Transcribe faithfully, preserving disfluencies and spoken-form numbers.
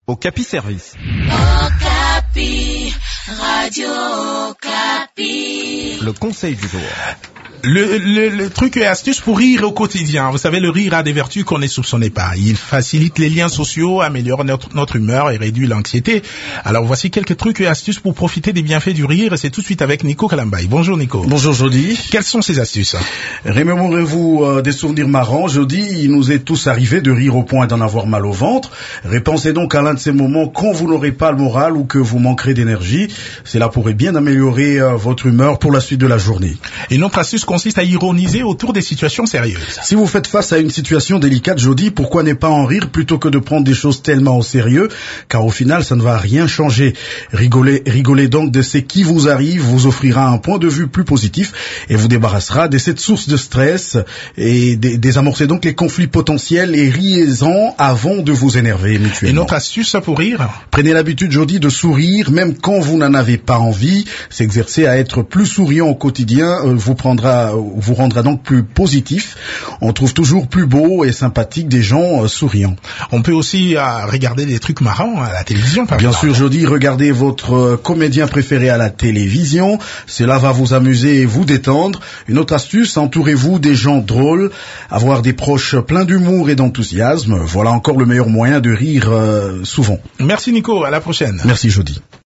Okapi Service. Okapi, Radio Okapi. Le conseil du jour. Le, le, le truc et astuce pour rire au quotidien. Vous savez, le rire a des vertus qu'on ne soupçonnait pas. Il facilite les liens sociaux, améliore notre, notre humeur et réduit l'anxiété. Alors voici quelques trucs et astuces pour profiter des bienfaits du rire. Et c'est tout de suite avec Nico Kalambaye. Bonjour Nico. Bonjour Jody. Quelles sont ces astuces? Remémorez-vous euh, des souvenirs marrants. Jody, il nous est tous arrivé de rire au point d'en avoir mal au ventre. Repensez donc à l'un de ces moments quand vous n'aurez pas le moral ou que vous manquerez d'énergie. Cela pourrait bien améliorer euh, votre humeur pour la suite de la journée. Une autre astuce consiste à ironiser autour des situations sérieuses. Si vous faites face à une situation délicate, Jody, pourquoi ne pas en rire plutôt que de prendre des choses tellement au sérieux? Car au final, ça ne va rien changer. Rigolez, rigolez donc de ce qui vous arrive, vous offrira un point de vue plus positif et vous débarrassera de cette source de stress et dé- désamorcez donc les conflits potentiels et riez-en avant de vous énerver mutuellement. Une autre astuce pour rire? Prenez l'habitude, Jody, de sourire, même quand vous n'en avez pas envie. S'exercer à être plus souriant au quotidien euh, vous prendra vous rendra donc plus positif. On trouve toujours plus beau et sympathique des gens euh, souriants. On peut aussi euh, regarder des trucs marrants à la télévision, par Bien exemple. sûr, Jody, regardez votre euh, comédien préféré à la télévision. Cela va vous amuser et vous détendre. Une autre astuce, entourez-vous des gens drôles. Avoir des proches pleins d'humour et d'enthousiasme. Voilà encore le meilleur moyen de rire euh, souvent. Merci Nico, à la prochaine. Merci, Jody.